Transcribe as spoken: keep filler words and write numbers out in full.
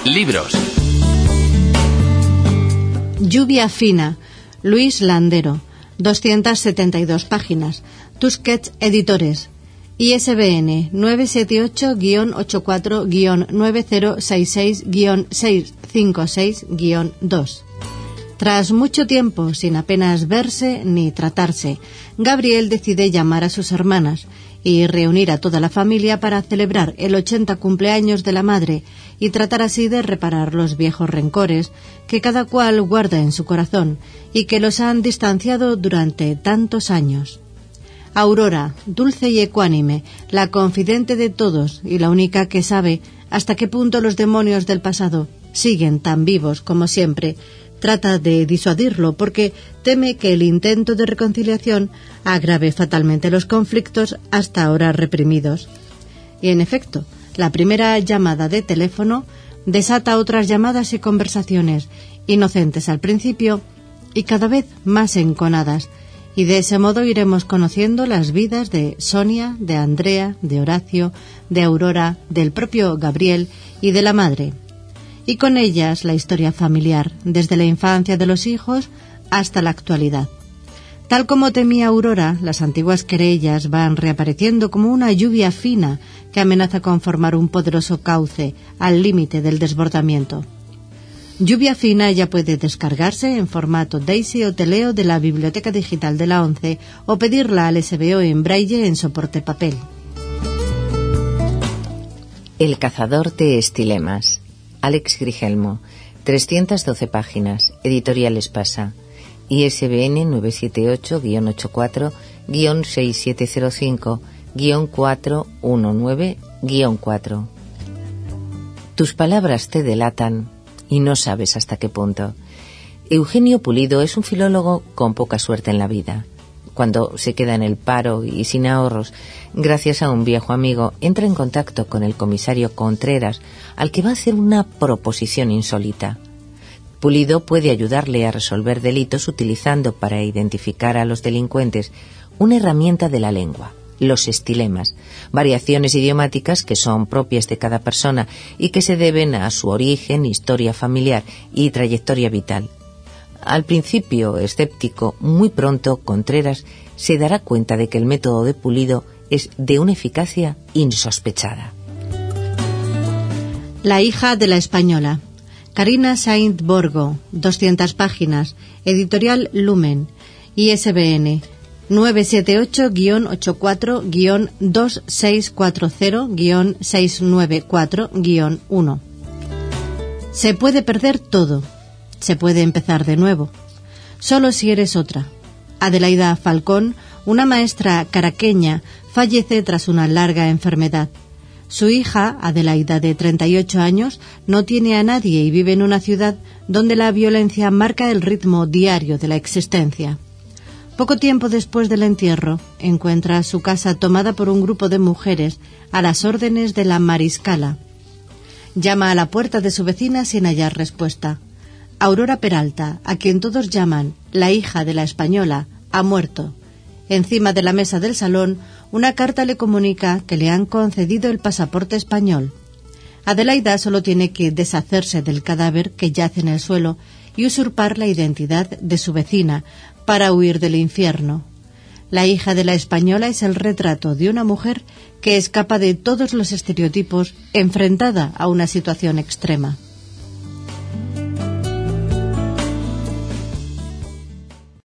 Libros. Lluvia fina, Luis Landero, doscientas setenta y dos páginas. Tusquets Editores. I S B N nueve siete ocho guion ochenta y cuatro guion nueve cero seis seis guion seis cinco seis guion dos. Tras mucho tiempo, sin apenas verse ni tratarse, Gabriel decide llamar a sus hermanas y reunir a toda la familia para celebrar el ochenta cumpleaños de la madre y tratar así de reparar los viejos rencores que cada cual guarda en su corazón y que los han distanciado durante tantos años. Aurora, dulce y ecuánime, la confidente de todos y la única que sabe hasta qué punto los demonios del pasado siguen tan vivos como siempre, trata de disuadirlo porque teme que el intento de reconciliación agrave fatalmente los conflictos hasta ahora reprimidos. Y en efecto, la primera llamada de teléfono desata otras llamadas y conversaciones, inocentes al principio y cada vez más enconadas, y de ese modo iremos conociendo las vidas de Sonia, de Andrea, de Horacio, de Aurora, del propio Gabriel y de la madre. Y con ellas la historia familiar, desde la infancia de los hijos hasta la actualidad. Tal como temía Aurora, las antiguas querellas van reapareciendo como una lluvia fina que amenaza con formar un poderoso cauce al límite del desbordamiento. Lluvia fina ya puede descargarse en formato Daisy o Teleo de la Biblioteca Digital de la ONCE o pedirla al S B O en braille en soporte papel. El cazador de estilemas. Alex Grigelmo, trescientas doce páginas, Editorial Espasa, I S B N nueve siete ocho guion ochenta y cuatro guion seis siete cero cinco guion cuatro uno nueve guion cuatro. Tus palabras te delatan y no sabes hasta qué punto. Eugenio Pulido es un filólogo con poca suerte en la vida. Cuando se queda en el paro y sin ahorros, gracias a un viejo amigo, entra en contacto con el comisario Contreras, al que va a hacer una proposición insólita. Pulido puede ayudarle a resolver delitos utilizando para identificar a los delincuentes una herramienta de la lengua, los estilemas, variaciones idiomáticas que son propias de cada persona y que se deben a su origen, historia familiar y trayectoria vital. Al principio escéptico, muy pronto Contreras se dará cuenta de que el método de Pulido es de una eficacia insospechada. La hija de la española. Carina Saint-Borgo, doscientas páginas, Editorial Lumen, I S B N nueve siete ocho guion ochenta y cuatro guion dos seis cuatro cero guion seis nueve cuatro guion uno. Se puede perder todo. Se puede empezar de nuevo. Solo si eres otra. Adelaida Falcón, una maestra caraqueña, fallece tras una larga enfermedad. Su hija, Adelaida, de treinta y ocho años, no tiene a nadie y vive en una ciudad donde la violencia marca el ritmo diario de la existencia. Poco tiempo después del entierro, encuentra su casa tomada por un grupo de mujeres a las órdenes de la mariscala. Llama a la puerta de su vecina sin hallar respuesta. Aurora Peralta, a quien todos llaman la hija de la española, ha muerto. Encima de la mesa del salón, una carta le comunica que le han concedido el pasaporte español. Adelaida solo tiene que deshacerse del cadáver que yace en el suelo y usurpar la identidad de su vecina para huir del infierno. La hija de la española es el retrato de una mujer que escapa de todos los estereotipos enfrentada a una situación extrema.